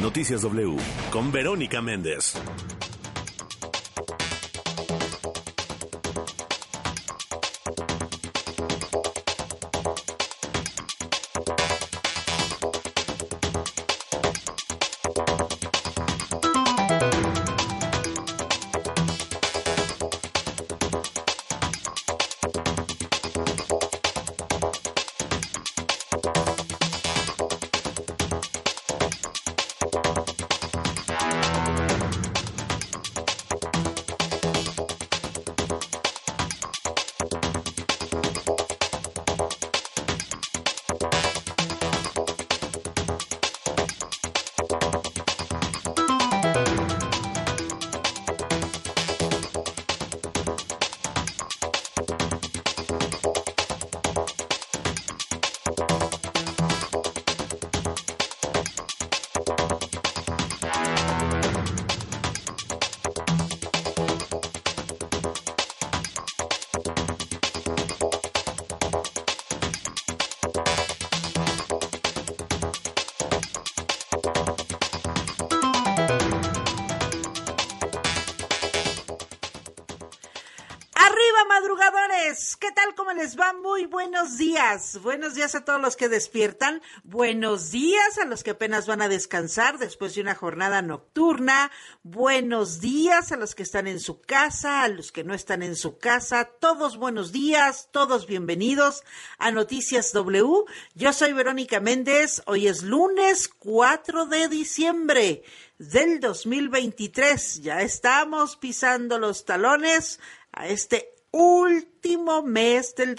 Noticias W con Verónica Méndez. Madrugadores, ¿qué tal? ¿Cómo les va? Muy buenos días. Buenos días a todos los que despiertan. Buenos días a los que apenas van a descansar después de una jornada nocturna. Buenos días a los que están en su casa, a los que no están en su casa. Todos buenos días, todos bienvenidos a Noticias W. Yo soy Verónica Méndez. Hoy es lunes 4 de diciembre del 2023. Ya estamos pisando los talones a este último mes del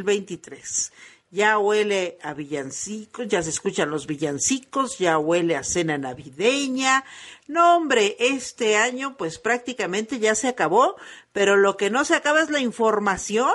2023. Ya huele a villancicos, ya se escuchan los villancicos, ya huele a cena navideña. No, hombre, este año pues prácticamente ya se acabó, pero lo que no se acaba es la información,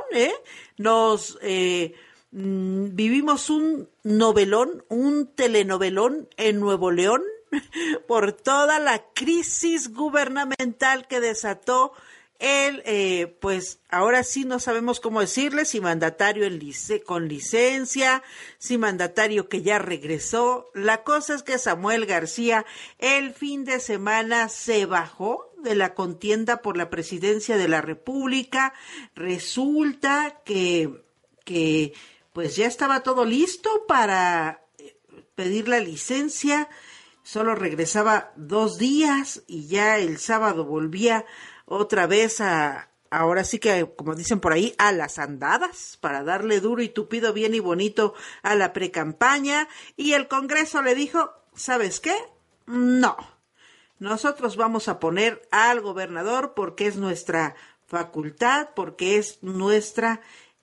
vivimos un novelón, un telenovelón en Nuevo León por toda la crisis gubernamental que desató pues ahora sí no sabemos cómo decirle, si mandatario con licencia, si mandatario que ya regresó. La cosa es que Samuel García el fin de semana se bajó de la contienda por la presidencia de la República. Resulta que pues ya estaba todo listo para pedir la licencia, solo regresaba 2 días y ya el sábado volvía otra vez ahora sí que, como dicen por ahí, a las andadas, para darle duro y tupido, bien y bonito a la precampaña. Y el Congreso le dijo, ¿sabes qué? No, nosotros vamos a poner al gobernador porque es nuestra facultad, porque es nuestro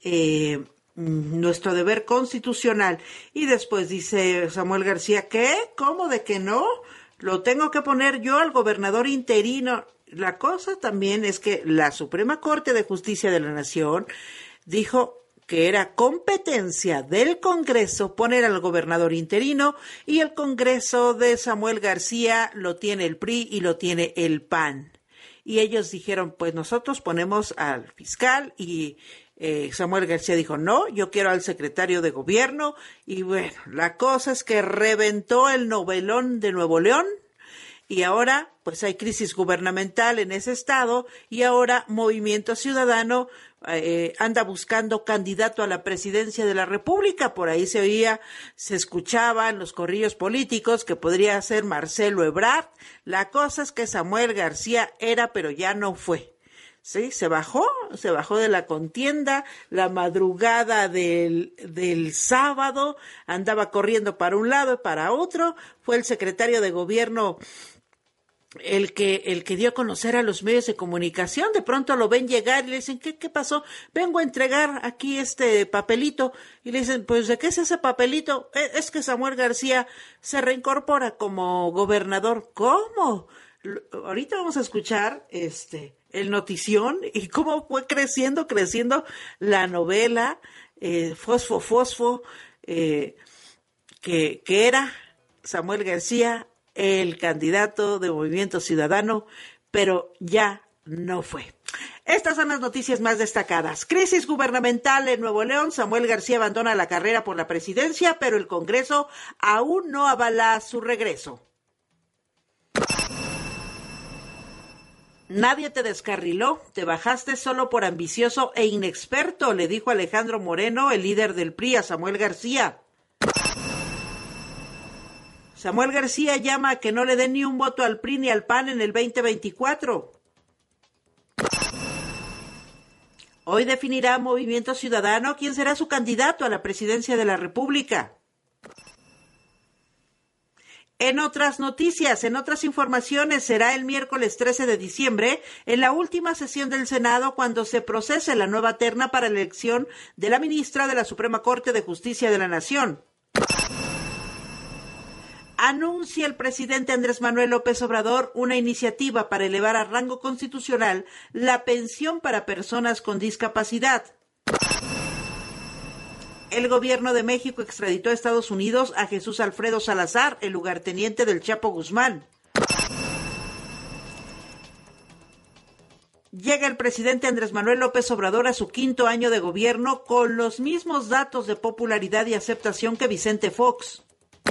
deber constitucional. Y después dice Samuel García, ¿qué? ¿Cómo de que no? Lo tengo que poner yo al gobernador interino. La cosa también es que la Suprema Corte de Justicia de la Nación dijo que era competencia del Congreso poner al gobernador interino, y el Congreso de Samuel García lo tiene el PRI y lo tiene el PAN. Y ellos dijeron, pues nosotros ponemos al fiscal, y Samuel García dijo, no, yo quiero al secretario de gobierno. Y bueno, la cosa es que reventó el novelón de Nuevo León. Y ahora, pues hay crisis gubernamental en ese estado, y ahora Movimiento Ciudadano anda buscando candidato a la presidencia de la República. Por ahí se escuchaban los corrillos políticos que podría ser Marcelo Ebrard. La cosa es que Samuel García era, pero ya no fue. Sí, se bajó de la contienda. La madrugada del sábado andaba corriendo para un lado y para otro. Fue el secretario de gobierno el que dio a conocer a los medios de comunicación. De pronto lo ven llegar y le dicen, ¿qué pasó? Vengo a entregar aquí este papelito. Y le dicen, pues, ¿de qué es ese papelito? Es que Samuel García se reincorpora como gobernador. ¿Cómo? Ahorita vamos a escuchar el notición y cómo fue creciendo la novela Fosfo, que era Samuel García el candidato de Movimiento Ciudadano, pero ya no fue. Estas son las noticias más destacadas. Crisis gubernamental en Nuevo León. Samuel García abandona la carrera por la presidencia, pero el Congreso aún no avala su regreso. Nadie te descarriló, te bajaste solo por ambicioso e inexperto, le dijo Alejandro Moreno, el líder del PRI, a Samuel García. Samuel García llama a que no le den ni un voto al PRI ni al PAN en el 2024. Hoy definirá Movimiento Ciudadano quién será su candidato a la presidencia de la República. En otras noticias, en otras informaciones, será el miércoles 13 de diciembre, en la última sesión del Senado, cuando se procese la nueva terna para la elección de la ministra de la Suprema Corte de Justicia de la Nación. Anuncia el presidente Andrés Manuel López Obrador una iniciativa para elevar a rango constitucional la pensión para personas con discapacidad. El gobierno de México extraditó a Estados Unidos a Jesús Alfredo Salazar, el lugarteniente del Chapo Guzmán. Llega el presidente Andrés Manuel López Obrador a su 5º año de gobierno con los mismos datos de popularidad y aceptación que Vicente Fox.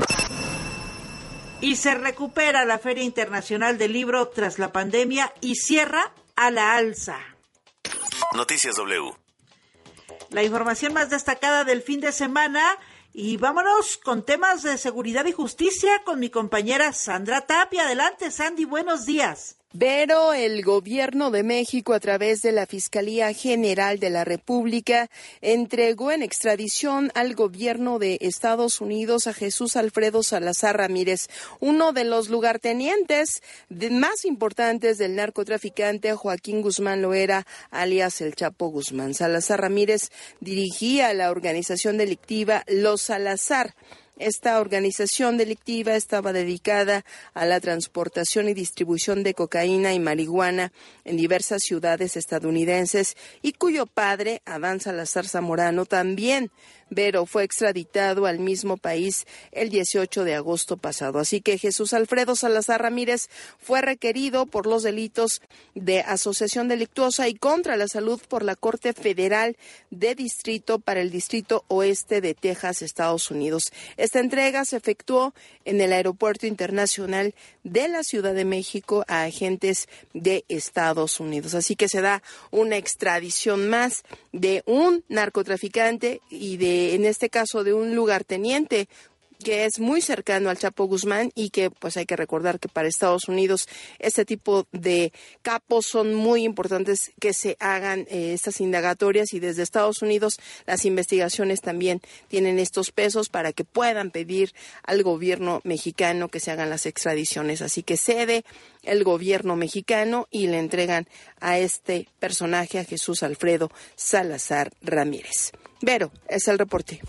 Y se recupera la Feria Internacional del Libro tras la pandemia y cierra a la alza. Noticias W. La información más destacada del fin de semana, y vámonos con temas de seguridad y justicia con mi compañera Sandra Tapia. Adelante, Sandy, buenos días. Pero el gobierno de México, a través de la Fiscalía General de la República, entregó en extradición al gobierno de Estados Unidos a Jesús Alfredo Salazar Ramírez, uno de los lugartenientes más importantes del narcotraficante Joaquín Guzmán Loera, alias el Chapo Guzmán. Salazar Ramírez dirigía la organización delictiva Los Salazar. Esta organización delictiva estaba dedicada a la transportación y distribución de cocaína y marihuana en diversas ciudades estadounidenses y cuyo padre, Adán Salazar Zamorano, también, pero fue extraditado al mismo país el 18 de agosto pasado. Así que Jesús Alfredo Salazar Ramírez fue requerido por los delitos de asociación delictuosa y contra la salud por la Corte Federal de Distrito para el Distrito Oeste de Texas, Estados Unidos. Esta entrega se efectuó en el Aeropuerto Internacional de la Ciudad de México a agentes de Estados Unidos. Así que se da una extradición más de un narcotraficante y en este caso de un lugarteniente que es muy cercano al Chapo Guzmán y que pues hay que recordar que para Estados Unidos este tipo de capos son muy importantes que se hagan estas indagatorias, y desde Estados Unidos las investigaciones también tienen estos pesos para que puedan pedir al gobierno mexicano que se hagan las extradiciones. Así que cede el gobierno mexicano y le entregan a este personaje, a Jesús Alfredo Salazar Ramírez. Vero, es el reporte.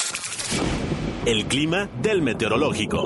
El clima del meteorológico.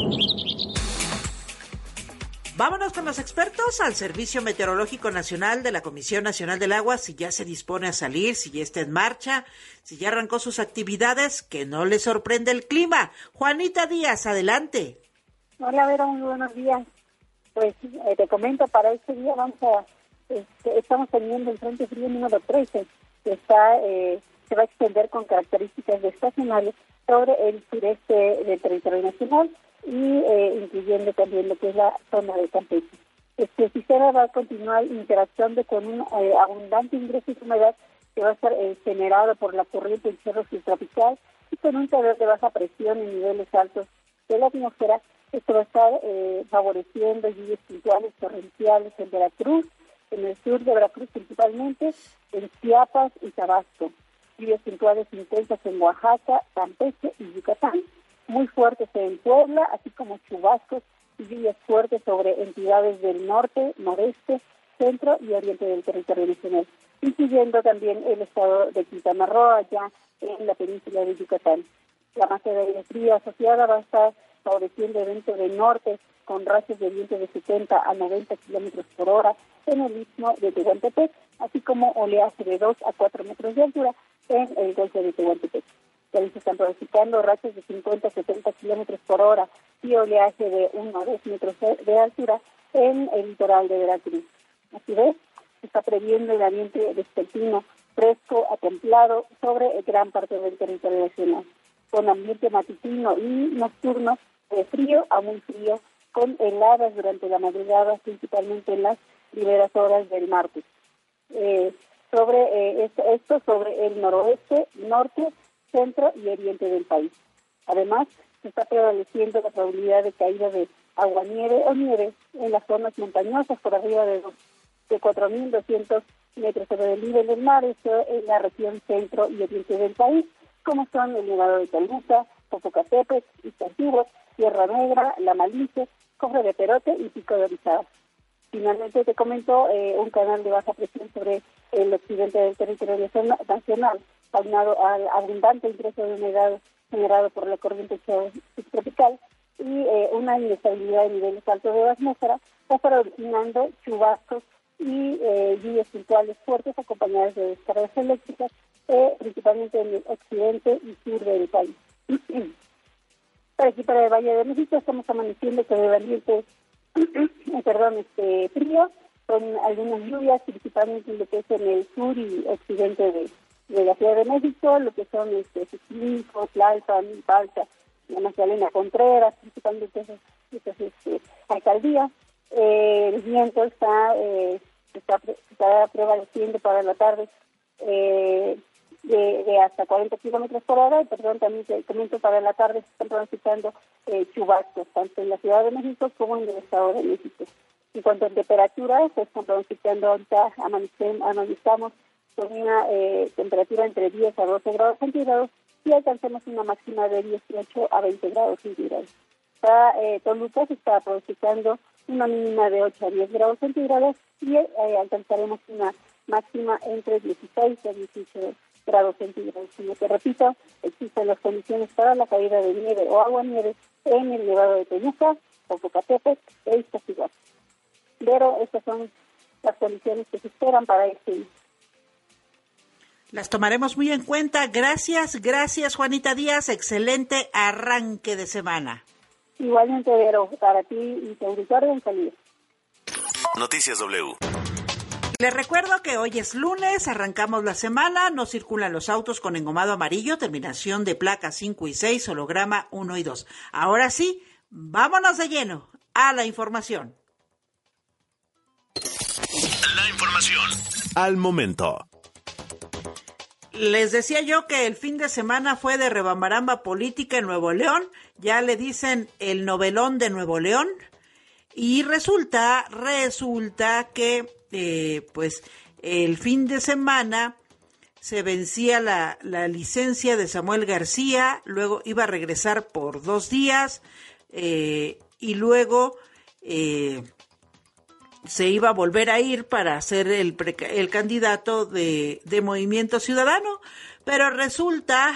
Vámonos con los expertos al Servicio Meteorológico Nacional de la Comisión Nacional del Agua, si ya se dispone a salir, si ya está en marcha, si ya arrancó sus actividades, que no le sorprende el clima. Juanita Díaz, adelante. Hola, Vera, muy buenos días. Pues te comento, para este día estamos teniendo el Frente Frío número 13, que se va a extender con características de estacionarios sobre el sureste del territorio nacional y incluyendo también lo que es la zona de Campeche. Este sistema va a continuar interactuando con un abundante ingreso de humedad que va a ser generado por la corriente en cerro subtropical y con un calor de baja presión en niveles altos de la atmósfera. Esto va a estar favoreciendo lluvias puntuales torrenciales en Veracruz, en el sur de Veracruz principalmente, en Chiapas y Tabasco. Lluvias puntuales intensas en Oaxaca, Campeche y Yucatán, muy fuertes en Puebla, así como chubascos y lluvias fuertes sobre entidades del norte, noreste, centro y oriente del territorio nacional, incluyendo también el estado de Quintana Roo, allá en la península de Yucatán. La masa de aire frío asociada va a estar favoreciendo eventos del norte con rachas de viento de 70 a 90 kilómetros por hora en el istmo de Tehuantepec, así como oleaje de 2 a 4 metros de altura en el golfo de Tehuantepec. También se están pronosticando rachas de 50 a 70 kilómetros por hora y oleaje de 1 a 2 metros de altura en el litoral de Veracruz. Así ves, se está previendo el ambiente vespertino fresco a templado sobre gran parte del territorio nacional, con ambiente matutino y nocturno de frío a muy frío, con heladas durante la madrugada, principalmente en las primeras horas del martes. Esto sobre el noroeste, norte, centro y oriente del país. Además, se está prevaleciendo la probabilidad de caída de aguanieve o nieve en las zonas montañosas por arriba de 4.200 metros sobre el nivel del mar, esto en la región centro y oriente del país, como son el Nevado de Toluca, Popocatépetl, Iztaccíhuatl, Sierra Negra, La Malinche, Cofre de Perote y Pico de Orizaba. Finalmente te comento un canal de baja presión sobre el occidente del territorio nacional, aunado al abundante ingreso de humedad generado por la corriente subtropical y una inestabilidad de niveles altos de la atmósfera, va a estar originando chubascos y lluvias puntuales fuertes acompañadas de descargas eléctricas, principalmente en el occidente y sur del país. Para el Valle de México estamos amaneciendo con el ambiente frío, con algunas lluvias, principalmente en lo que es en el sur y occidente de la Ciudad de México, lo que son Xochimilco, Tlalpan, Palca, la Magdalena Contreras, principalmente esas alcaldías. El viento está prevaleciendo para la tarde de hasta 40 kilómetros por hora, y también te comento, para la tarde se están pronosticando chubascos, tanto en la Ciudad de México como en el Estado de México. En cuanto a temperaturas, se están pronosticando ahorita, amanecemos con una temperatura entre 10 a 12 grados centígrados y alcanzamos una máxima de 18 a 20 grados centígrados. Para Toluca se está pronosticando una mínima de 8 a 10 grados centígrados y alcanzaremos una máxima entre 16 a 18 grados centígrados. Como te repito, existen las condiciones para la caída de nieve o aguanieve en el Nevado de Toluca, Popocatépetl e Iztaccíhuatl. Pero estas son las condiciones que se esperan para este día. Las tomaremos muy en cuenta. Gracias, Juanita Díaz. Excelente arranque de semana. Igualmente, Vero, para ti y tu auditorio, un saludo. Noticias W. Les recuerdo que hoy es lunes, arrancamos la semana, no circulan los autos con engomado amarillo, terminación de placas 5 y 6, holograma 1 y 2. Ahora sí, vámonos de lleno a la información. La información al momento. Les decía yo que el fin de semana fue de rebambaramba política en Nuevo León, ya le dicen el novelón de Nuevo León, y resulta que pues el fin de semana se vencía la licencia de Samuel García, luego iba a regresar por 2 días y luego se iba a volver a ir para ser el candidato de Movimiento Ciudadano, pero resulta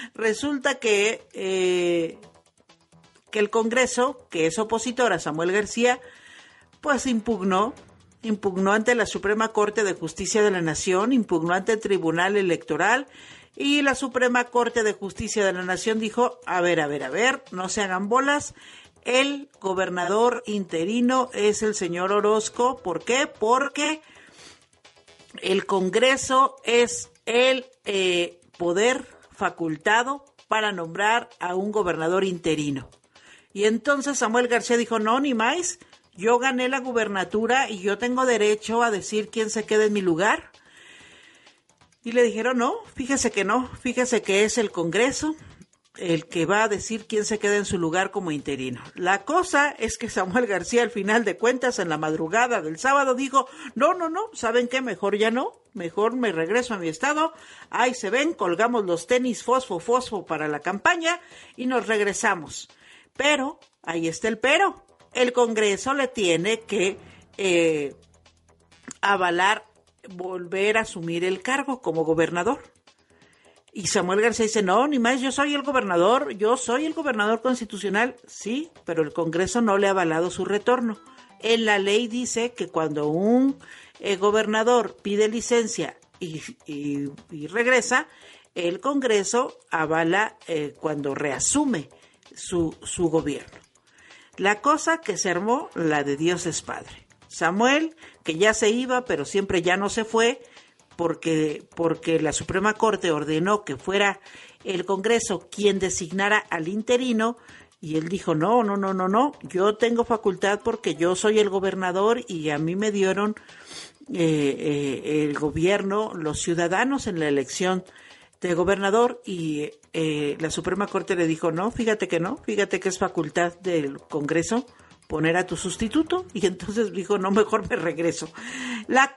que el Congreso, que es opositor a Samuel García, pues impugnó ante la Suprema Corte de Justicia de la Nación, impugnó ante el Tribunal Electoral, y la Suprema Corte de Justicia de la Nación dijo, a ver, no se hagan bolas. El gobernador interino es el señor Orozco. ¿Por qué? Porque el Congreso es el poder facultado para nombrar a un gobernador interino. Y entonces Samuel García dijo, no, ni más, yo gané la gubernatura y yo tengo derecho a decir quién se queda en mi lugar. Y le dijeron, no, fíjese que es el Congreso el que va a decir quién se queda en su lugar como interino. La cosa es que Samuel García, al final de cuentas, en la madrugada del sábado, dijo, no, ¿saben qué? Mejor ya no, mejor me regreso a mi estado, ahí se ven, colgamos los tenis fosfo para la campaña y nos regresamos. Pero, ahí está el pero, el Congreso le tiene que avalar, volver a asumir el cargo como gobernador. Y Samuel García dice, no, ni más, yo soy el gobernador constitucional. Sí, pero el Congreso no le ha avalado su retorno. En la ley dice que cuando un gobernador pide licencia y regresa, el Congreso avala cuando reasume su gobierno. La cosa que se armó, la de Dios es Padre. Samuel, que ya se iba, pero siempre ya no se fue, porque la Suprema Corte ordenó que fuera el Congreso quien designara al interino, Y él dijo, no, yo tengo facultad porque yo soy el gobernador y a mí me dieron el gobierno, los ciudadanos en la elección de gobernador, y la Suprema Corte le dijo, no, fíjate que es facultad del Congreso poner a tu sustituto, y entonces dijo, no, mejor me regreso. La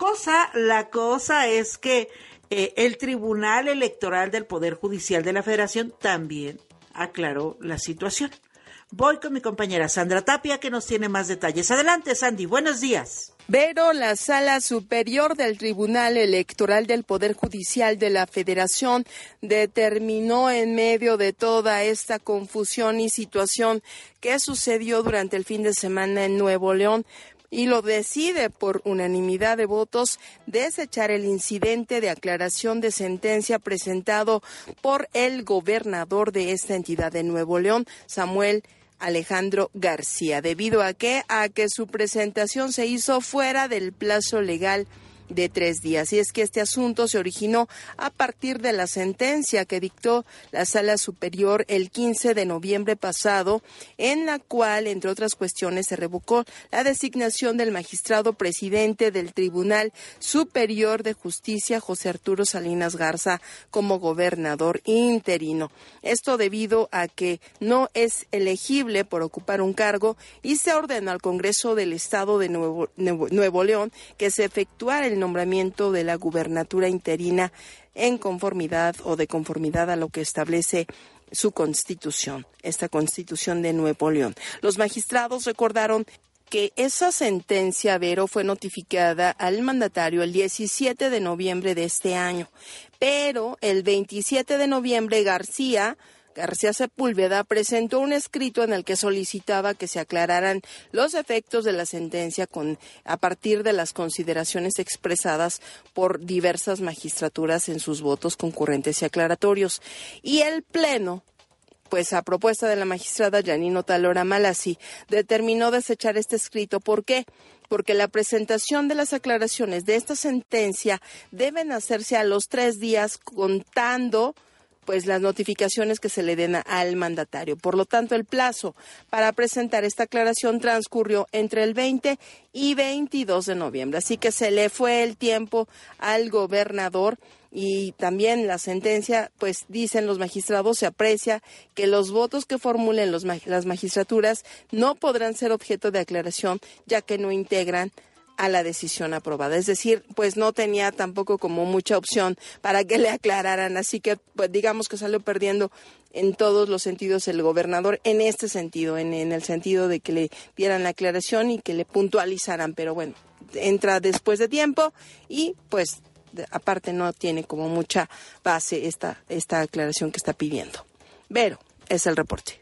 cosa es que el Tribunal Electoral del Poder Judicial de la Federación también aclaró la situación. Voy con mi compañera Sandra Tapia, que nos tiene más detalles. Adelante, Sandy, buenos días. Vero, la Sala Superior del Tribunal Electoral del Poder Judicial de la Federación determinó, en medio de toda esta confusión y situación que sucedió durante el fin de semana en Nuevo León, y lo decide por unanimidad de votos, desechar el incidente de aclaración de sentencia presentado por el gobernador de esta entidad de Nuevo León, Samuel Alejandro García, debido a que su presentación se hizo fuera del plazo legal de 3 días. Y es que este asunto se originó a partir de la sentencia que dictó la Sala Superior el 15 de noviembre pasado, en la cual, entre otras cuestiones, se revocó la designación del magistrado presidente del Tribunal Superior de Justicia, José Arturo Salinas Garza, como gobernador interino. Esto debido a que no es elegible por ocupar un cargo, y se ordenó al Congreso del Estado de Nuevo León que se efectuara el nombramiento de la gubernatura interina en conformidad o de conformidad a lo que establece su constitución, esta Constitución de Nuevo León. Los magistrados recordaron que esa sentencia, Vero, fue notificada al mandatario el 17 de noviembre de este año, pero el 27 de noviembre García Sepúlveda presentó un escrito en el que solicitaba que se aclararan los efectos de la sentencia a partir de las consideraciones expresadas por diversas magistraturas en sus votos concurrentes y aclaratorios. Y el Pleno, pues a propuesta de la magistrada Yanino Talora Malassi, determinó desechar este escrito. ¿Por qué? Porque la presentación de las aclaraciones de esta sentencia deben hacerse a los 3 días contando pues las notificaciones que se le den al mandatario. Por lo tanto, el plazo para presentar esta aclaración transcurrió entre el 20 y 22 de noviembre. Así que se le fue el tiempo al gobernador, y también la sentencia, pues dicen los magistrados, se aprecia que los votos que formulen las magistraturas no podrán ser objeto de aclaración, ya que no integran a la decisión aprobada. Es decir, pues no tenía tampoco como mucha opción para que le aclararan, así que pues digamos que salió perdiendo en todos los sentidos el gobernador en este sentido, en el sentido de que le dieran la aclaración y que le puntualizaran, pero bueno, entra después de tiempo y pues aparte no tiene como mucha base esta aclaración que está pidiendo. Vero, es el reporte.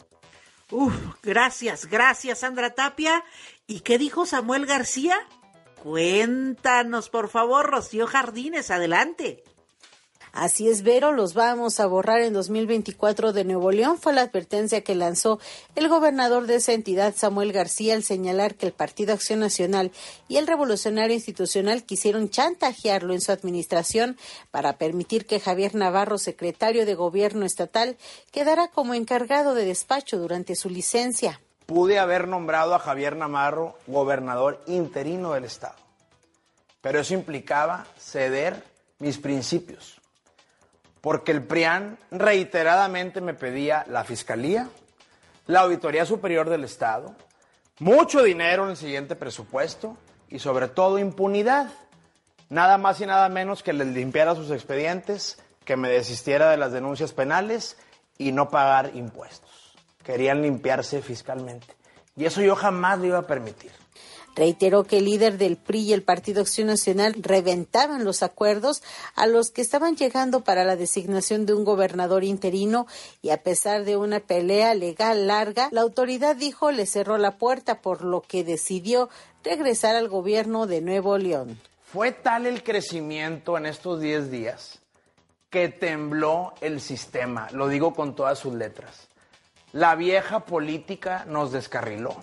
Gracias, Sandra Tapia. ¿Y qué dijo Samuel García? Cuéntanos, por favor, Rocío Jardines, adelante. Así es, Vero, los vamos a borrar en 2024 de Nuevo León. Fue la advertencia que lanzó el gobernador de esa entidad, Samuel García, al señalar que el Partido Acción Nacional y el Revolucionario Institucional quisieron chantajearlo en su administración para permitir que Javier Navarro, secretario de Gobierno estatal, quedara como encargado de despacho durante su licencia. Pude haber nombrado a Javier Navarro gobernador interino del estado, pero eso implicaba ceder mis principios, porque el PRIAN reiteradamente me pedía la Fiscalía, la Auditoría Superior del Estado, mucho dinero en el siguiente presupuesto y sobre todo impunidad, nada más y nada menos que les limpiara sus expedientes, que me desistiera de las denuncias penales y no pagar impuestos. Querían limpiarse fiscalmente. Y eso yo jamás lo iba a permitir. Reiteró que el líder del PRI y el Partido Acción Nacional reventaban los acuerdos a los que estaban llegando para la designación de un gobernador interino, y a pesar de una pelea legal larga, la autoridad dijo le cerró la puerta, por lo que decidió regresar al gobierno de Nuevo León. Fue tal el crecimiento en estos 10 días que tembló el sistema, lo digo con todas sus letras. La vieja política nos descarriló.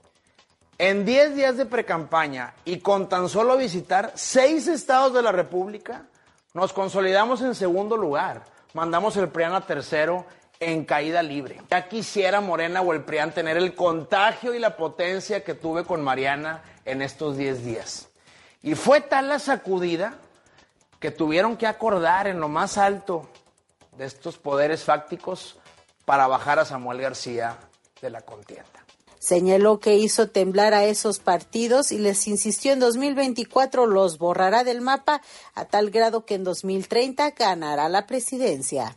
En 10 días de precampaña y con tan solo visitar 6 estados de la República, nos consolidamos en segundo lugar. Mandamos el PRIAN a tercero en caída libre. Ya quisiera Morena o el PRIAN tener el contagio y la potencia que tuve con Mariana en estos 10 días. Y fue tal la sacudida que tuvieron que acordar en lo más alto de estos poderes fácticos para bajar a Samuel García de la contienda. Señaló que hizo temblar a esos partidos y les insistió en 2024 los borrará del mapa a tal grado que en 2030 ganará la presidencia.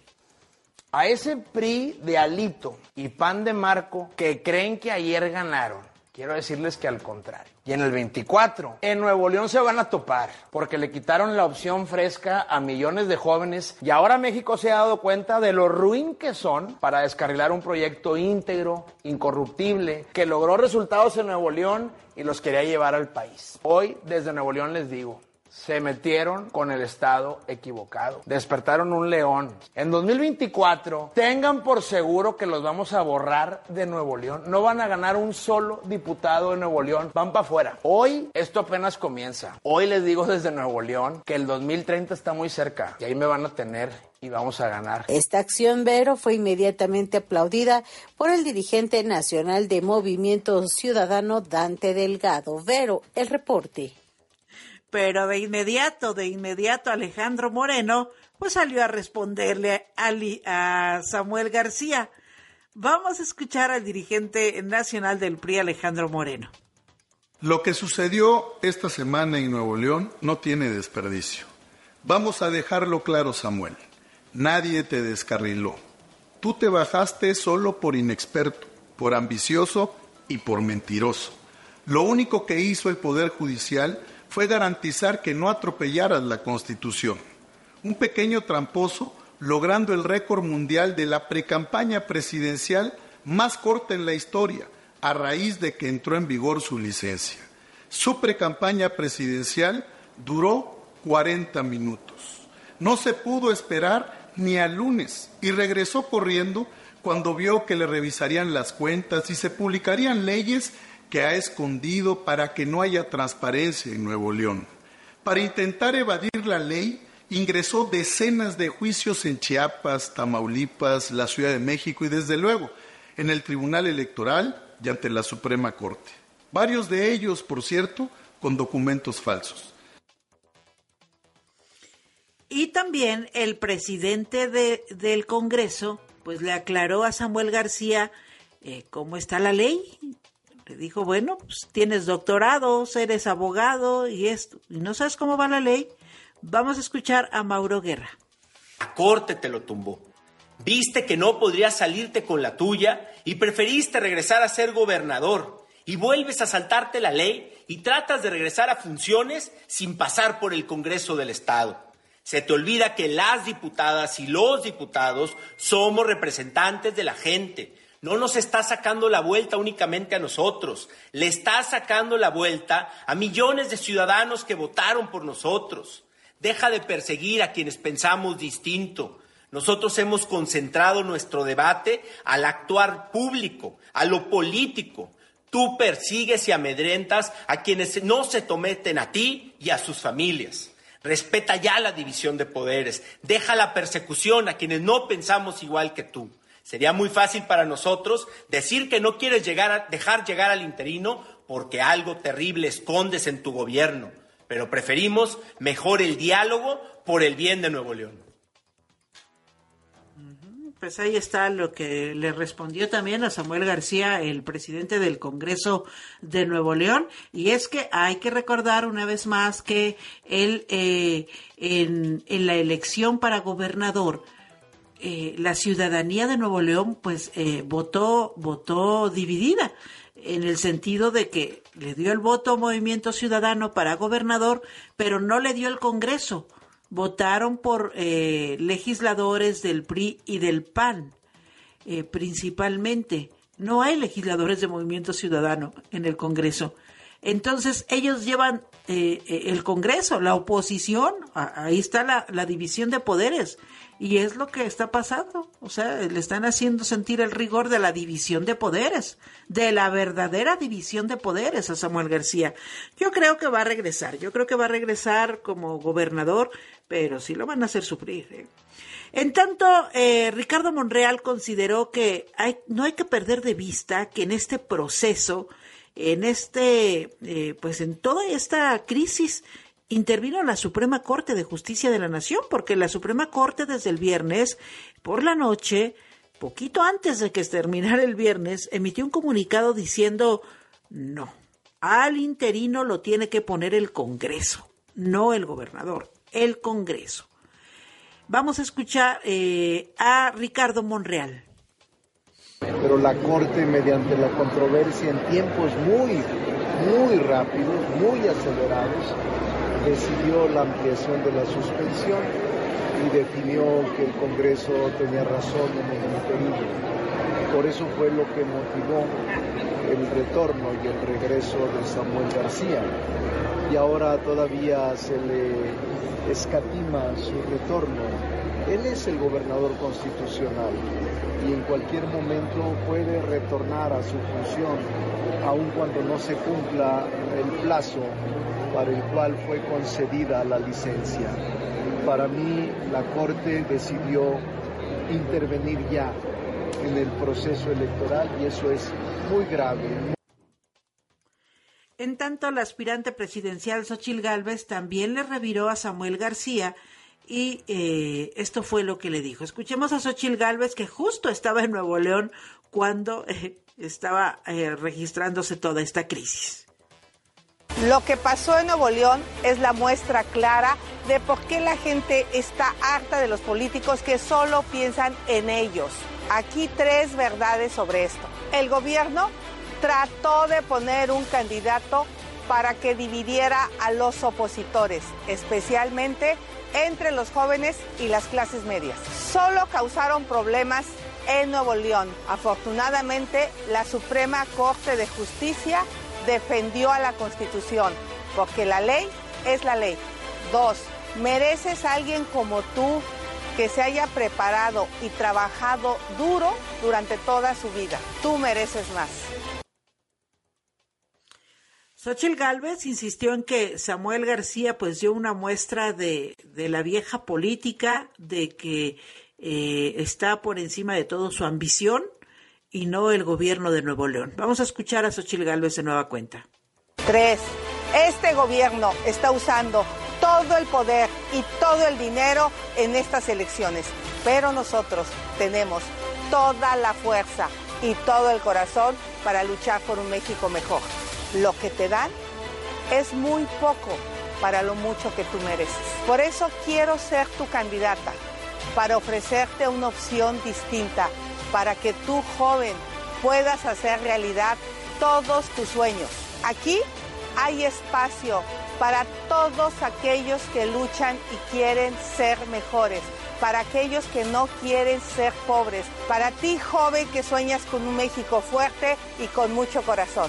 A ese PRI de Alito y PAN de Marco que creen que ayer ganaron, quiero decirles que al contrario. Y en el 24, en Nuevo León se van a topar, porque le quitaron la opción fresca a millones de jóvenes y ahora México se ha dado cuenta de lo ruin que son para descarrilar un proyecto íntegro, incorruptible, que logró resultados en Nuevo León y los quería llevar al país. Hoy, desde Nuevo León les digo, se metieron con el Estado equivocado. Despertaron un león. En 2024, tengan por seguro que los vamos a borrar de Nuevo León. No van a ganar un solo diputado de Nuevo León. Van para afuera. Hoy, esto apenas comienza. Hoy les digo desde Nuevo León que el 2030 está muy cerca. Y ahí me van a tener y vamos a ganar. Esta acción, Vero, fue inmediatamente aplaudida por el dirigente nacional de Movimiento Ciudadano, Dante Delgado. Vero, el reporte. Pero de inmediato Alejandro Moreno pues salió a responderle a Samuel García. Vamos a escuchar al dirigente nacional del PRI, Alejandro Moreno. Lo que sucedió esta semana en Nuevo León no tiene desperdicio. Vamos a dejarlo claro, Samuel. Nadie te descarriló. Tú te bajaste solo por inexperto, por ambicioso y por mentiroso. Lo único que hizo el Poder Judicial fue garantizar que no atropellaras la Constitución. Un pequeño tramposo logrando el récord mundial de la precampaña presidencial más corta en la historia, a raíz de que entró en vigor su licencia. Su precampaña presidencial duró 40 minutos. No se pudo esperar ni al lunes y regresó corriendo cuando vio que le revisarían las cuentas y se publicarían leyes que ha escondido para que no haya transparencia en Nuevo León. Para intentar evadir la ley, ingresó decenas de juicios en Chiapas, Tamaulipas, la Ciudad de México y, desde luego, en el Tribunal Electoral y ante la Suprema Corte. Varios de ellos, por cierto, con documentos falsos. Y también el presidente del Congreso pues le aclaró a Samuel García cómo está la ley. Le dijo, bueno, pues tienes doctorados, eres abogado y esto, y no sabes cómo va la ley. Vamos a escuchar a Mauro Guerra. La Corte te lo tumbó. Viste que no podrías salirte con la tuya y preferiste regresar a ser gobernador. Y vuelves a saltarte la ley y tratas de regresar a funciones sin pasar por el Congreso del Estado. Se te olvida que las diputadas y los diputados somos representantes de la gente. No nos está sacando la vuelta únicamente a nosotros, le está sacando la vuelta a millones de ciudadanos que votaron por nosotros. Deja de perseguir a quienes pensamos distinto. Nosotros hemos concentrado nuestro debate al actuar público, a lo político. Tú persigues y amedrentas a quienes no se someten a ti y a sus familias. Respeta ya la división de poderes. Deja la persecución a quienes no pensamos igual que tú. Sería muy fácil para nosotros decir que no quieres dejar llegar al interino porque algo terrible escondes en tu gobierno, pero preferimos mejor el diálogo por el bien de Nuevo León. Pues ahí está lo que le respondió también a Samuel García, el presidente del Congreso de Nuevo León, y es que hay que recordar una vez más que él en la elección para gobernador, la ciudadanía de Nuevo León pues votó dividida, en el sentido de que le dio el voto a Movimiento Ciudadano para gobernador, pero no le dio el Congreso. Votaron por legisladores del PRI y del PAN, principalmente. No hay legisladores de Movimiento Ciudadano en el Congreso. Entonces ellos llevan el Congreso, la oposición, ahí está la división de poderes. Y es lo que está pasando, o sea, le están haciendo sentir el rigor de la división de poderes, de la verdadera división de poderes a Samuel García. Yo creo que va a regresar como gobernador, pero sí lo van a hacer sufrir, ¿eh? En tanto, Ricardo Monreal consideró que no hay que perder de vista que en este proceso, en toda esta crisis, intervino la Suprema Corte de Justicia de la Nación, porque la Suprema Corte desde el viernes por la noche, poquito antes de que terminara el viernes, emitió un comunicado diciendo no, al interino lo tiene que poner el Congreso, no el gobernador, el Congreso. Vamos a escuchar a Ricardo Monreal. Pero la Corte, mediante la controversia en tiempos muy rápidos, muy acelerados, decidió la ampliación de la suspensión y definió que el Congreso tenía razón en el interino. Por eso fue lo que motivó el retorno y el regreso de Samuel García. Y ahora todavía se le escatima su retorno. Él es el gobernador constitucional y en cualquier momento puede retornar a su función, aun cuando no se cumpla el plazo para el cual fue concedida la licencia. Para mí, la Corte decidió intervenir ya en el proceso electoral y eso es muy grave. En tanto, la aspirante presidencial Xóchitl Gálvez también le reviró a Samuel García y esto fue lo que le dijo. Escuchemos a Xóchitl Gálvez, que justo estaba en Nuevo León cuando estaba registrándose toda esta crisis. Lo que pasó en Nuevo León es la muestra clara de por qué la gente está harta de los políticos que solo piensan en ellos. Aquí 3 verdades sobre esto. El gobierno trató de poner un candidato para que dividiera a los opositores, especialmente entre los jóvenes y las clases medias. Solo causaron problemas en Nuevo León. Afortunadamente, la Suprema Corte de Justicia defendió a la Constitución, porque la ley es la ley. 2, mereces a alguien como tú, que se haya preparado y trabajado duro durante toda su vida. Tú mereces más. Xóchitl Gálvez insistió en que Samuel García pues dio una muestra de la vieja política, de que está por encima de todo su ambición y no el gobierno de Nuevo León. Vamos a escuchar a Xóchitl Gálvez de nueva cuenta. 3, este gobierno está usando todo el poder y todo el dinero en estas elecciones, pero nosotros tenemos toda la fuerza y todo el corazón para luchar por un México mejor. Lo que te dan es muy poco para lo mucho que tú mereces. Por eso quiero ser tu candidata, para ofrecerte una opción distinta, para que tú, joven, puedas hacer realidad todos tus sueños. Aquí hay espacio para todos aquellos que luchan y quieren ser mejores, para aquellos que no quieren ser pobres, para ti, joven, que sueñas con un México fuerte y con mucho corazón.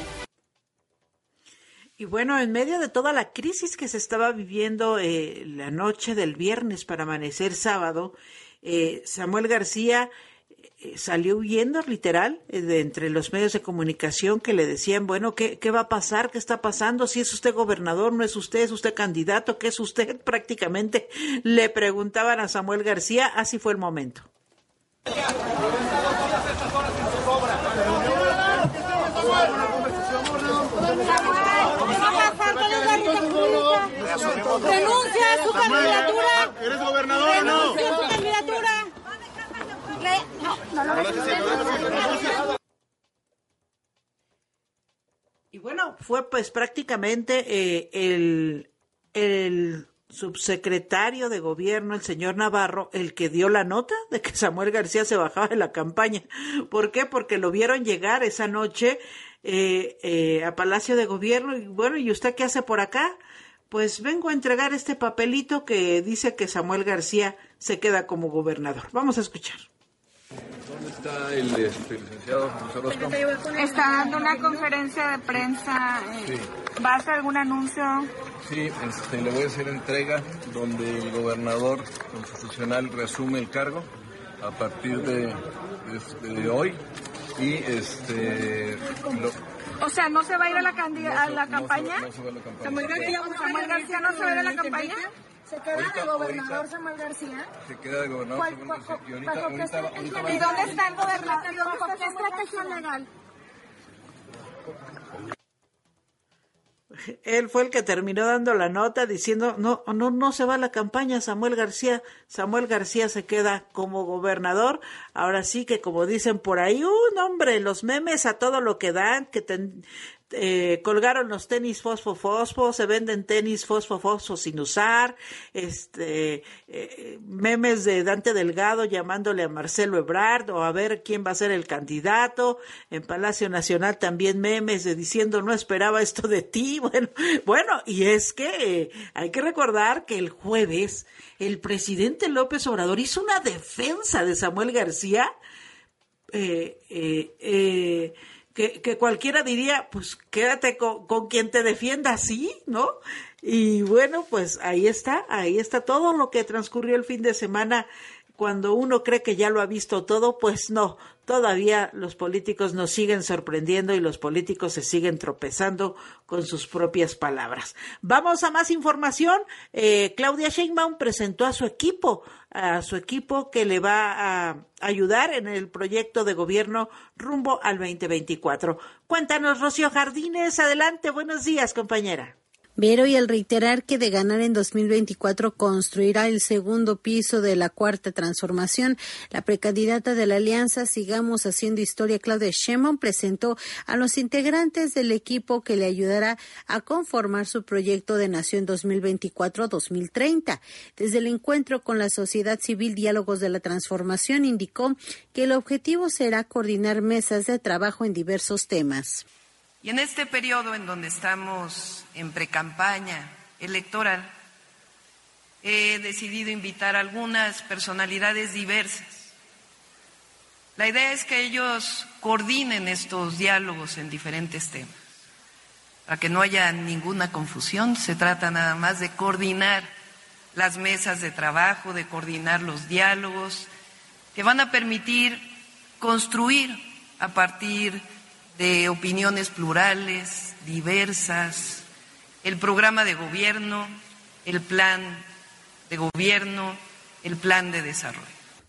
Y bueno, en medio de toda la crisis que se estaba viviendo la noche del viernes para amanecer sábado, Samuel García salió huyendo, literal, de entre los medios de comunicación que le decían, bueno, ¿qué va a pasar? ¿Qué está pasando? ¿Si es usted gobernador? ¿No es usted? ¿Es usted candidato? ¿Qué es usted? Prácticamente le preguntaban a Samuel García. Así fue el momento. Renuncia a su candidatura. ¿Eres gobernador o no? Renuncia a su candidatura. Y bueno, fue pues prácticamente el subsecretario de gobierno, el señor Navarro, el que dio la nota de que Samuel García se bajaba de la campaña. ¿Por qué? Porque lo vieron llegar esa noche a Palacio de Gobierno y bueno, ¿y usted qué hace por acá? Pues vengo a entregar este papelito que dice que Samuel García se queda como gobernador. Vamos a escuchar. ¿Dónde está el licenciado José Orozco? Está dando una conferencia de prensa. Sí. ¿Va a hacer algún anuncio? Sí, le voy a hacer entrega donde el gobernador constitucional reasume el cargo a partir de hoy y O sea, ¿no se va a ir a la campaña? No se va a la campaña. ¿Samuel García no se va a ir a la campaña? ¿Se queda de gobernador Samuel García? Se queda de gobernador Samuel García. Y ahorita ¿Y dónde está el gobernador? ¿Bajo qué estrategia legal? Él fue el que terminó dando la nota diciendo no se va a la campaña Samuel García se queda como gobernador. Ahora sí que, como dicen por ahí, hombre, los memes a todo lo que dan, que colgaron los tenis fosfo, se venden tenis fosfo sin usar, memes de Dante Delgado llamándole a Marcelo Ebrard o a ver quién va a ser el candidato. En Palacio Nacional también memes diciendo no esperaba esto de ti. Bueno, y es que hay que recordar que el jueves el presidente López Obrador hizo una defensa de Samuel García que cualquiera diría, pues quédate con quien te defienda, ¿sí? ¿No? Y bueno, pues ahí está todo lo que transcurrió el fin de semana. Cuando uno cree que ya lo ha visto todo, pues no, todavía los políticos nos siguen sorprendiendo y los políticos se siguen tropezando con sus propias palabras. Vamos a más información. Claudia Sheinbaum presentó a su equipo que le va a ayudar en el proyecto de gobierno rumbo al 2024. Cuéntanos, Rocío Jardines, adelante, buenos días, compañera. Vero, y al reiterar que de ganar en 2024 construirá el segundo piso de la Cuarta Transformación, la precandidata de la Alianza Sigamos Haciendo Historia, Claudia Sheinbaum, presentó a los integrantes del equipo que le ayudará a conformar su proyecto de nación 2024-2030. Desde el encuentro con la sociedad civil Diálogos de la Transformación, indicó que el objetivo será coordinar mesas de trabajo en diversos temas. Y en este periodo en donde estamos en precampaña electoral, he decidido invitar a algunas personalidades diversas. La idea es que ellos coordinen estos diálogos en diferentes temas, para que no haya ninguna confusión. Se trata nada más de coordinar las mesas de trabajo, de coordinar los diálogos que van a permitir construir a partir de opiniones plurales, diversas, el programa de gobierno, el plan de gobierno, el plan de desarrollo.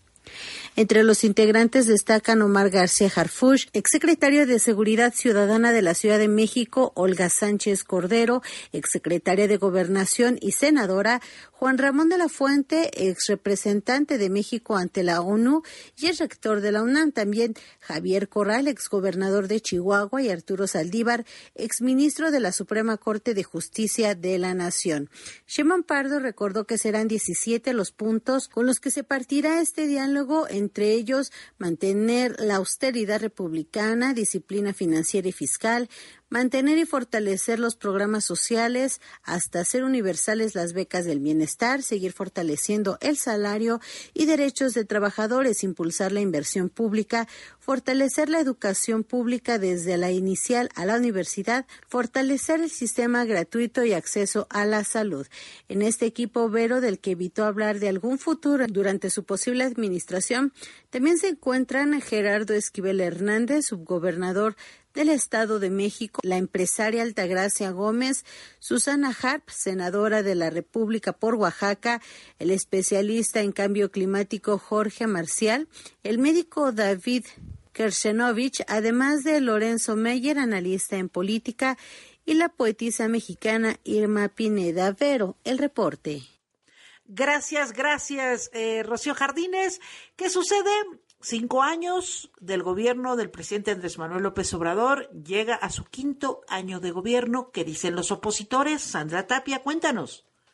Entre los integrantes destacan Omar García Harfuch, exsecretario de Seguridad Ciudadana de la Ciudad de México, Olga Sánchez Cordero, exsecretaria de Gobernación y senadora, Juan Ramón de la Fuente, exrepresentante de México ante la ONU, y el rector de la UNAM, también Javier Corral, exgobernador de Chihuahua, y Arturo Saldívar, exministro de la Suprema Corte de Justicia de la Nación. Sheinbaum Pardo recordó que serán 17 los puntos con los que se partirá este diálogo, entre ellos mantener la austeridad republicana, disciplina financiera y fiscal, mantener y fortalecer los programas sociales hasta hacer universales las becas del bienestar, seguir fortaleciendo el salario y derechos de trabajadores, impulsar la inversión pública, fortalecer la educación pública desde la inicial a la universidad, fortalecer el sistema gratuito y acceso a la salud. En este equipo, Vero, del que evitó hablar de algún futuro durante su posible administración, también se encuentran Gerardo Esquivel Hernández, subgobernador del Estado de México, la empresaria Altagracia Gómez, Susana Harp, senadora de la República por Oaxaca, el especialista en cambio climático Jorge Marcial, el médico David Kershenovich, además de Lorenzo Meyer, analista en política, y la poetisa mexicana Irma Pineda. Vero, el reporte. Gracias, Rocío Jardines. ¿Qué sucede? 5 años del gobierno del presidente Andrés Manuel López Obrador, llega a su 5º año de gobierno. ¿Qué dicen los opositores? Sandra Tapia, cuéntanos.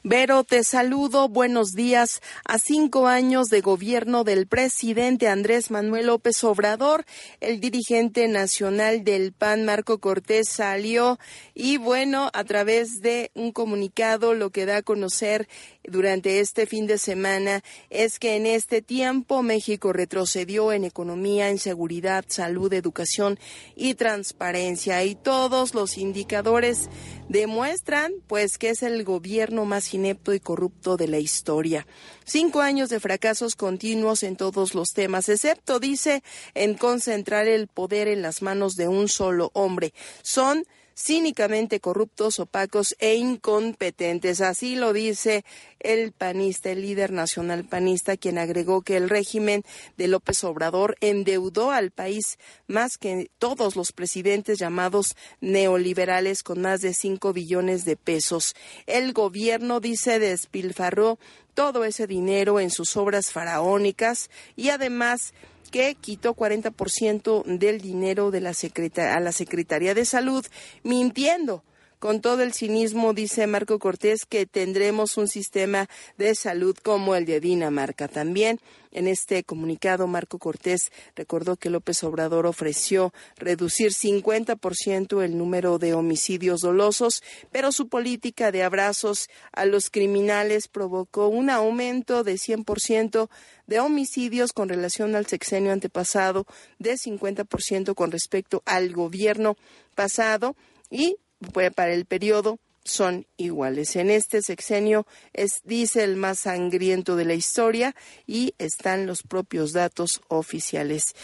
Vero, te saludo, buenos días. A 5 años de gobierno del presidente Andrés Manuel López Obrador, el dirigente nacional del PAN, Marco Cortés, salió y a través de un comunicado lo que da a conocer durante este fin de semana es que en este tiempo México retrocedió en economía, en seguridad, salud, educación y transparencia, y todos los indicadores demuestran que es el gobierno más inepto y corrupto de la historia. 5 años de fracasos continuos en todos los temas, excepto, dice, en concentrar el poder en las manos de un solo hombre. Son cínicamente corruptos, opacos e incompetentes. Así lo dice el panista, el líder nacional panista, quien agregó que el régimen de López Obrador endeudó al país más que todos los presidentes llamados neoliberales, con más de 5 billones de pesos. El gobierno, dice, despilfarró todo ese dinero en sus obras faraónicas y además que quitó 40% del dinero de a la Secretaría de Salud, mintiendo. Con todo el cinismo, dice Marco Cortés, que tendremos un sistema de salud como el de Dinamarca. También en este comunicado, Marco Cortés recordó que López Obrador ofreció reducir 50% el número de homicidios dolosos, pero su política de abrazos a los criminales provocó un aumento de 100% de homicidios con relación al sexenio antepasado, de 50% con respecto al gobierno pasado, y para el periodo son iguales. En este sexenio dice, el más sangriento de la historia, y están los propios datos oficiales,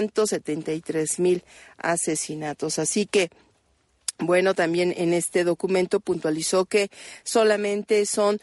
173,000 asesinatos. Así que, también en este documento puntualizó que solamente son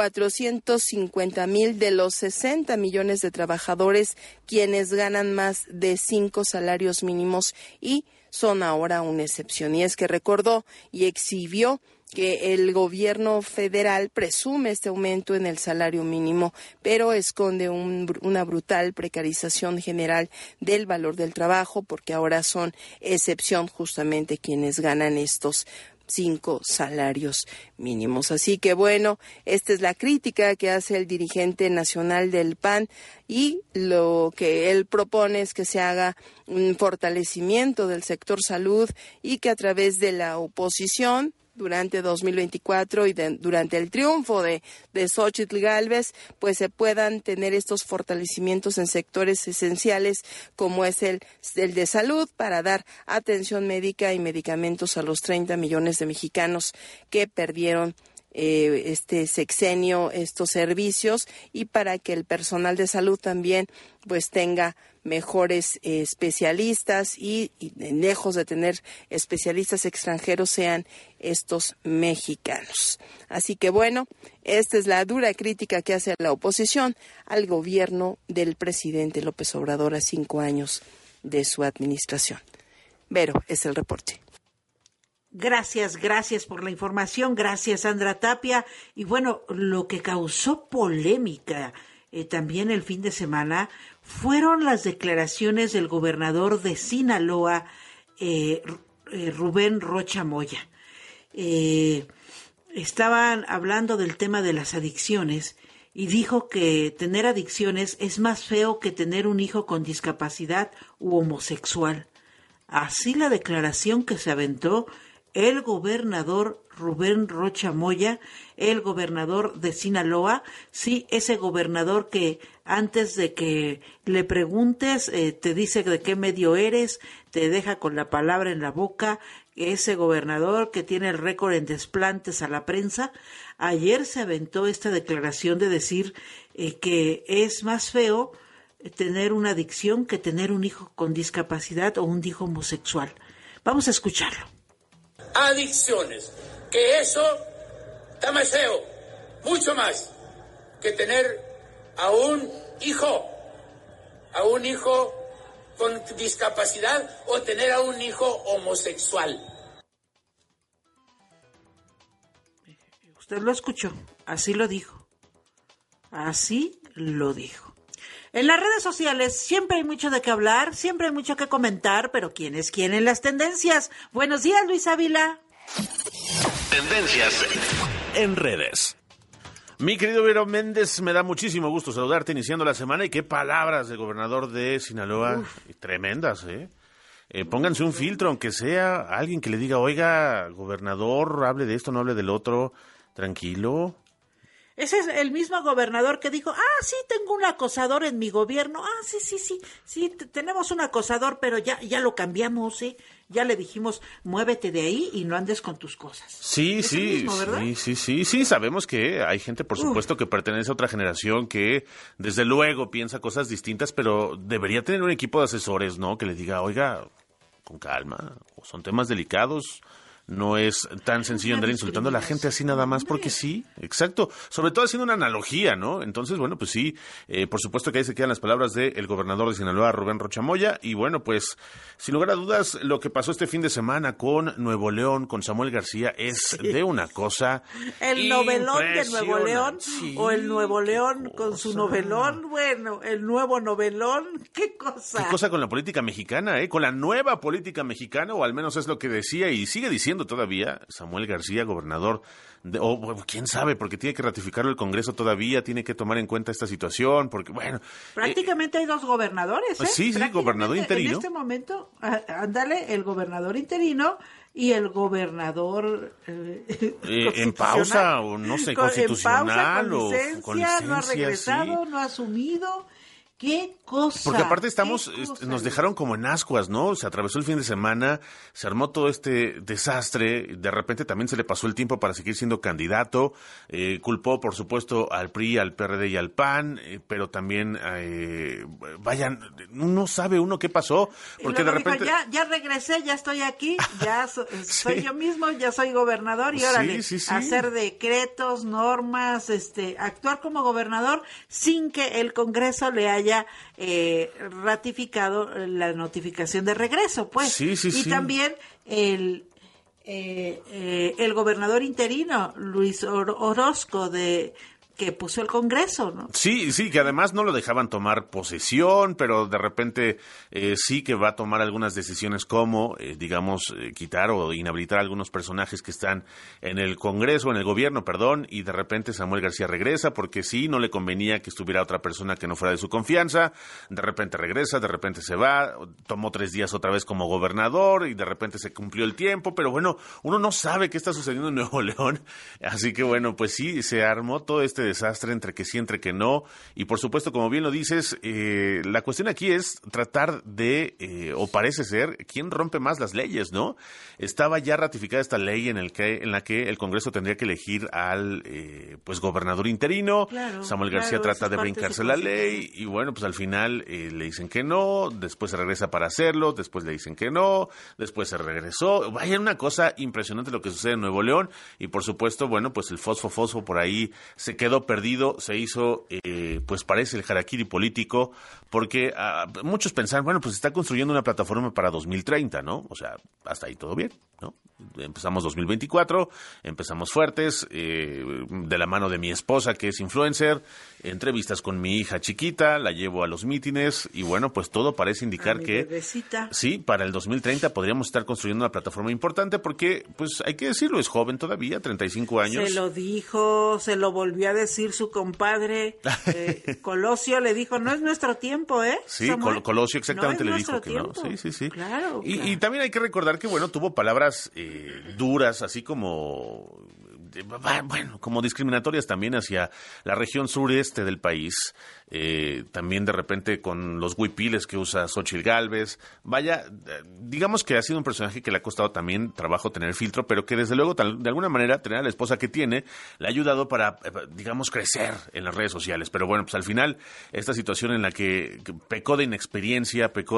450,000 de los 60 millones de trabajadores quienes ganan más de 5 salarios mínimos y son ahora una excepción. Y es que recordó y exhibió que el gobierno federal presume este aumento en el salario mínimo, pero esconde una brutal precarización general del valor del trabajo, porque ahora son excepción justamente quienes ganan estos 5 salarios mínimos. Así que esta es la crítica que hace el dirigente nacional del PAN, y lo que él propone es que se haga un fortalecimiento del sector salud y que a través de la oposición durante 2024 y durante el triunfo de Xóchitl Gálvez, se puedan tener estos fortalecimientos en sectores esenciales como es el de salud, para dar atención médica y medicamentos a los 30 millones de mexicanos que perdieron este sexenio estos servicios, y para que el personal de salud también tenga mejores especialistas y lejos de tener especialistas extranjeros sean estos mexicanos. Así que esta es la dura crítica que hace la oposición al gobierno del presidente López Obrador a 5 años de su administración. Vero, es el reporte. Gracias por la información, gracias Sandra Tapia. Y lo que causó polémica también el fin de semana fueron las declaraciones del gobernador de Sinaloa, Rubén Rocha Moya. Estaban hablando del tema de las adicciones y dijo que tener adicciones es más feo que tener un hijo con discapacidad u homosexual. Así la declaración que se aventó el gobernador Rubén Rocha Moya, el gobernador de Sinaloa, sí, ese gobernador que antes de que le preguntes te dice de qué medio eres, te deja con la palabra en la boca, ese gobernador que tiene el récord en desplantes a la prensa. Ayer se aventó esta declaración de decir que es más feo tener una adicción que tener un hijo con discapacidad o un hijo homosexual. Vamos a escucharlo. Adicciones, que eso está más feo, mucho más, que tener a un hijo con discapacidad o tener a un hijo homosexual. Usted lo escuchó, así lo dijo. En las redes sociales siempre hay mucho de qué hablar, siempre hay mucho que comentar, pero ¿quién es quién en las tendencias? Buenos días, Luis Ávila. Tendencias en redes. Mi querido Vero Méndez, me da muchísimo gusto saludarte iniciando la semana y qué palabras del gobernador de Sinaloa, tremendas, ¿eh? Pónganse un filtro, aunque sea alguien que le diga, oiga, gobernador, hable de esto, no hable del otro, tranquilo. Ese es el mismo gobernador que dijo, sí, tengo un acosador en mi gobierno, sí, tenemos un acosador, pero ya lo cambiamos, ¿sí? Ya le dijimos, muévete de ahí y no andes con tus cosas. Sí, ¿Es el mismo, ¿verdad? sí, sabemos que hay gente, por supuesto, que pertenece a otra generación que, desde luego, piensa cosas distintas, pero debería tener un equipo de asesores, ¿no? Que le diga, oiga, con calma, son temas delicados. No es tan sencillo andar insultando a la gente así nada más porque sí, exacto, sobre todo haciendo una analogía, ¿no? Entonces, bueno, pues sí, por supuesto que ahí se quedan las palabras del gobernador de Sinaloa, Rubén Rocha Moya, y bueno, pues, sin lugar a dudas, lo que pasó este fin de semana con Nuevo León, con Samuel García, es de una cosa el novelón de Nuevo León, o el Nuevo León con su novelón, bueno, el nuevo novelón, qué cosa. Qué cosa con la política mexicana, con la nueva política mexicana, o al menos es lo que decía y sigue diciendo todavía Samuel García, gobernador, o quién sabe, porque tiene que ratificarlo el Congreso todavía, tiene que tomar en cuenta esta situación, porque bueno... Prácticamente hay dos gobernadores, ¿eh? Sí, gobernador interino. En este momento, ándale, el gobernador interino y el gobernador en pausa, o no sé, constitucional, con licencia, no ha regresado, sí. No ha asumido... ¡Qué cosa! Porque aparte nos dejaron como en ascuas, ¿no? Se atravesó el fin de semana, se armó todo este desastre, de repente también se le pasó el tiempo para seguir siendo candidato, culpó, por supuesto, al PRI, al PRD y al PAN, pero también, no sabe uno qué pasó, porque de repente... Dijo, ya regresé, ya estoy aquí, ya soy yo mismo, ya soy gobernador, y órale, hacer decretos, normas, actuar como gobernador sin que el Congreso le haya ratificado la notificación de regreso, pues. Y también el gobernador interino, Luis Orozco, que puso el Congreso, ¿no? Sí, que además no lo dejaban tomar posesión, pero de repente sí que va a tomar algunas decisiones como, quitar o inhabilitar a algunos personajes que están en el Congreso, en el gobierno, perdón, y de repente Samuel García regresa porque sí, no le convenía que estuviera otra persona que no fuera de su confianza, de repente regresa, de repente se va, tomó 3 días otra vez como gobernador y de repente se cumplió el tiempo, pero bueno, uno no sabe qué está sucediendo en Nuevo León, así que bueno, pues sí, se armó todo este desastre entre que sí, entre que no, y por supuesto, como bien lo dices, la cuestión aquí es tratar de, o parece ser, quién rompe más las leyes, ¿no? Estaba ya ratificada esta ley en la que el Congreso tendría que elegir al gobernador interino. Samuel García trata de brincarse la ley y bueno, pues al final le dicen que no, después se regresa para hacerlo, después le dicen que no, después se regresó. Vaya, una cosa impresionante lo que sucede en Nuevo León y por supuesto, bueno, pues el fosfo por ahí se quedó perdido, se hizo, pues parece el harakiri político, porque muchos pensaban, bueno, pues está construyendo una plataforma para 2030, ¿no? O sea, hasta ahí todo bien, ¿no? Empezamos 2024, empezamos fuertes, de la mano de mi esposa, que es influencer, entrevistas con mi hija chiquita, la llevo a los mítines, y bueno, pues todo parece indicar que bebecita. Sí, para el 2030 podríamos estar construyendo una plataforma importante, porque, pues hay que decirlo, es joven todavía, 35 años. Se lo dijo, se lo volvió a decir su compadre, Colosio le dijo, no es nuestro tiempo, ¿eh? Sí, Colosio exactamente le dijo que no. Sí. Claro. Y también hay que recordar que, bueno, tuvo palabras duras, así como discriminatorias también hacia la región sureste del país, también de repente con los huipiles que usa Xóchitl Gálvez. Vaya, digamos que ha sido un personaje que le ha costado también trabajo tener filtro, pero que desde luego, de alguna manera, tener a la esposa que tiene, le ha ayudado para, digamos, crecer en las redes sociales. Pero bueno, pues al final, esta situación en la que pecó de inexperiencia, pecó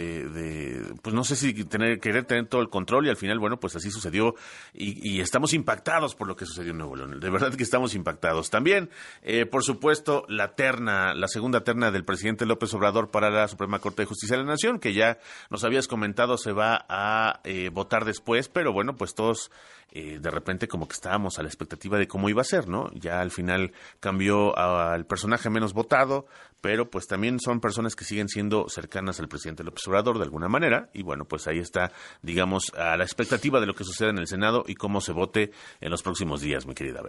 pues no sé si querer tener todo el control, y al final, bueno, pues así sucedió, y estamos impactados por lo que sucedió en Nuevo León. De verdad que estamos impactados. También, por supuesto, la segunda terna del presidente López Obrador para la Suprema Corte de Justicia de la Nación, que ya nos habías comentado se va a votar después, pero bueno, pues todos de repente como que estábamos a la expectativa de cómo iba a ser, ¿no? Ya al final cambió al personaje menos votado, pero pues también son personas que siguen siendo cercanas al presidente López Obrador de alguna manera, y bueno, pues ahí está, digamos, a la expectativa de lo que suceda en el Senado y cómo se vote en los próximos días, mi querida Vero.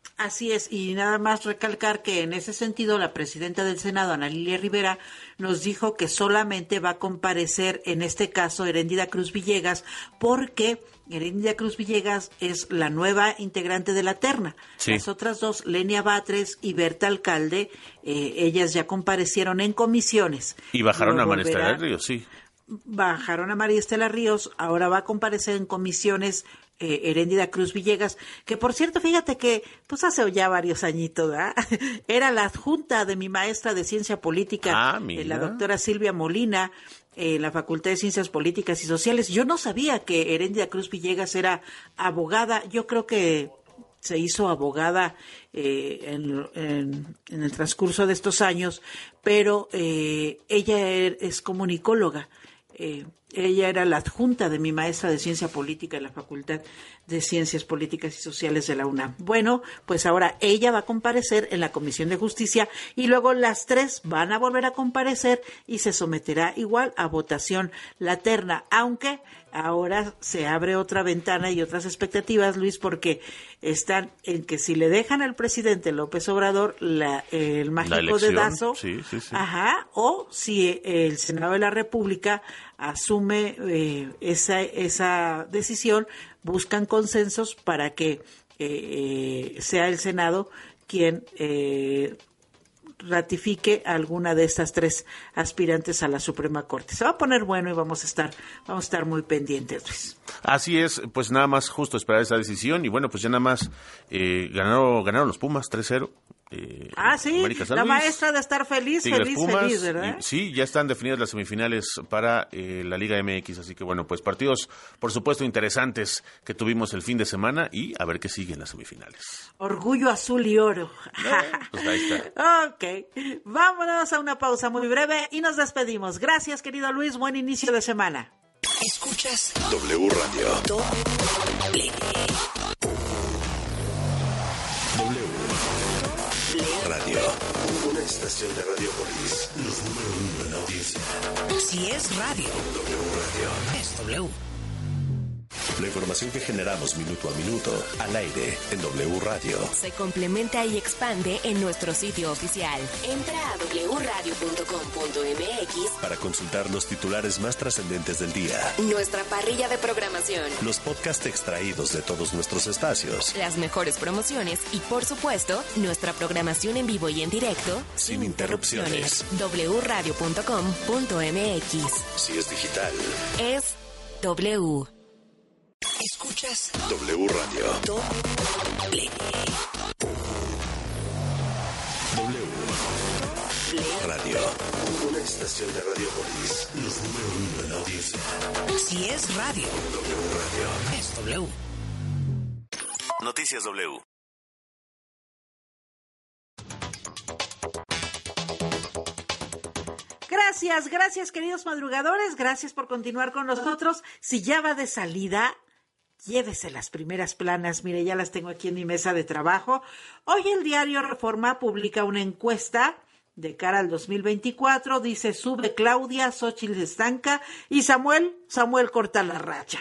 Así es, y nada más recalcar que en ese sentido la presidenta del Senado, Ana Lilia Rivera, nos dijo que solamente va a comparecer en este caso Heréndira Cruz Villegas, porque Heréndira Cruz Villegas es la nueva integrante de la terna. Sí. Las otras dos, Lenia Batres y Berta Alcalde, ellas ya comparecieron en comisiones. Y bajaron a María Estela Ríos, sí. Bajaron a María Estela Ríos, ahora va a comparecer en comisiones Heréndira Cruz Villegas, que por cierto, fíjate que pues hace ya varios añitos, ¿verdad? Era la adjunta de mi maestra de Ciencia Política, la doctora Silvia Molina, en la Facultad de Ciencias Políticas y Sociales. Yo no sabía que Heréndira Cruz Villegas era abogada. Yo creo que se hizo abogada en el transcurso de estos años, pero ella es comunicóloga. Ella era la adjunta de mi maestra de Ciencia Política en la Facultad de Ciencias Políticas y Sociales de la UNAM. Bueno, pues ahora ella va a comparecer en la Comisión de Justicia y luego las tres van a volver a comparecer y se someterá igual a votación la terna, aunque ahora se abre otra ventana y otras expectativas, Luis, porque están en que si le dejan al presidente López Obrador el mágico dedazo, sí. Ajá, o si el Senado de la República asume esa decisión, buscan consensos para que sea el Senado quien ratifique a alguna de estas tres aspirantes a la Suprema Corte. Se va a poner bueno y vamos a estar muy pendientes, Luis. Así es, pues nada más justo esperar esa decisión y bueno, pues ya nada más ganaron los Pumas 3-0. Sí, la maestra de estar feliz, feliz, ¿verdad? Sí, ya están definidas las semifinales para la Liga MX, así que bueno, pues partidos, por supuesto, interesantes que tuvimos el fin de semana y a ver qué sigue en las semifinales. Orgullo azul y oro. Pues ahí está. Ok, vámonos a una pausa muy breve y nos despedimos. Gracias, querido Luis, buen inicio de semana. Escuchas W Radio. W Radio. Una estación de Radiopolis. Los número uno en audiencia. Si es radio, W Radio. Es W. La información que generamos minuto a minuto al aire en W Radio. Se complementa y expande en nuestro sitio oficial. Entra a wradio.com.mx para consultar los titulares más trascendentes del día. Nuestra parrilla de programación. Los podcasts extraídos de todos nuestros espacios. Las mejores promociones y, por supuesto, nuestra programación en vivo y en directo. Sin interrupciones. wradio.com.mx. Si es digital. Es W. Escuchas W Radio. W Radio. Una estación de Radiopolis. Los número uno en audiencia. Si es radio, W Radio. Es W. Noticias W. Gracias, queridos madrugadores. Gracias por continuar con nosotros. Si ya va de salida, llévese las primeras planas. Mire, ya las tengo aquí en mi mesa de trabajo. Hoy el diario Reforma publica una encuesta de cara al 2024. Dice, sube Claudia, Xóchitl se estanca y Samuel corta la racha.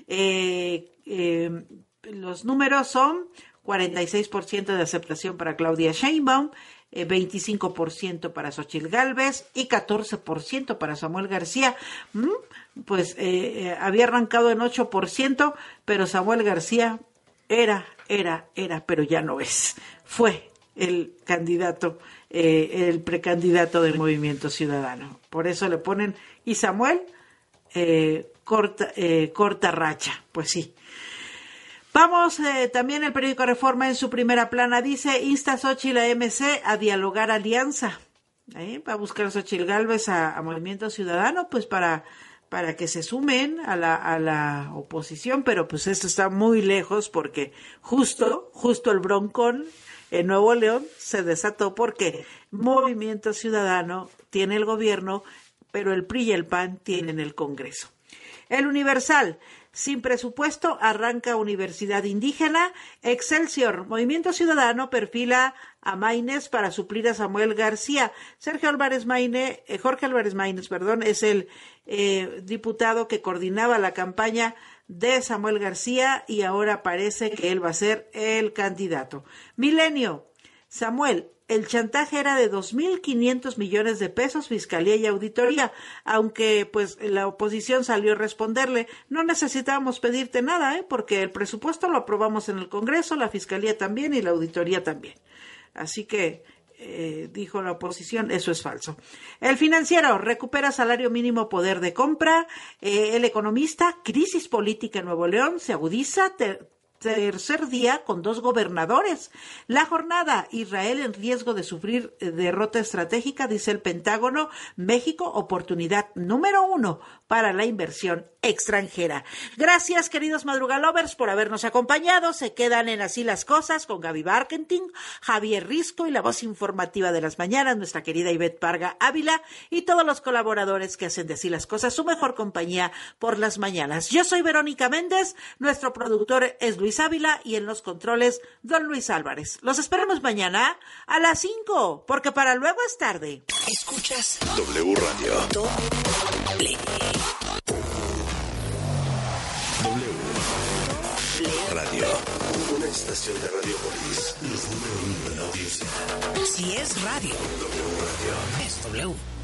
Los números son 46% de aceptación para Claudia Sheinbaum, 25% para Xóchitl Gálvez y 14% para Samuel García. Pues había arrancado en 8%, pero Samuel García era, pero ya no es. Fue el candidato, el precandidato del Movimiento Ciudadano. Por eso le ponen, y Samuel corta racha. Pues sí. Vamos, también el periódico Reforma en su primera plana dice, insta Xóchitl a MC a dialogar alianza. Va a buscar Xóchitl Gálvez a Movimiento Ciudadano, pues para que se sumen a la oposición, pero pues esto está muy lejos porque justo el broncón en Nuevo León se desató porque Movimiento Ciudadano tiene el gobierno, pero el PRI y el PAN tienen el Congreso. El Universal, sin presupuesto, arranca Universidad Indígena. Excelsior, Movimiento Ciudadano perfila a Maínez para suplir a Samuel García. Jorge Álvarez Maínez, es el diputado que coordinaba la campaña de Samuel García y ahora parece que él va a ser el candidato. Milenio, Samuel, el chantaje era de 2.500 millones de pesos, Fiscalía y Auditoría, aunque pues la oposición salió a responderle, no necesitábamos pedirte nada, porque el presupuesto lo aprobamos en el Congreso, la Fiscalía también y la Auditoría también. Así que, dijo la oposición, eso es falso. El Financiero, recupera salario mínimo, poder de compra. El Economista, crisis política en Nuevo León, se agudiza, tercer día con 2 gobernadores. La Jornada, Israel en riesgo de sufrir derrota estratégica, dice el Pentágono. México, oportunidad número 1 para la inversión extranjera. Gracias, queridos madrugalovers, por habernos acompañado. Se quedan en Así las Cosas con Gaby Barkentin, Javier Risco y la voz informativa de las mañanas, nuestra querida Ivette Parga Ávila, y todos los colaboradores que hacen de Así las Cosas su mejor compañía por las mañanas. Yo soy Verónica Méndez, nuestro productor es Luis Ávila y en los controles don Luis Álvarez. Los esperamos mañana a las 5, porque para luego es tarde. Escuchas W Radio. W. W Radio. Una estación de Radiopolis. Los número 1 en audiencia. Si es radio, W Radio. es W.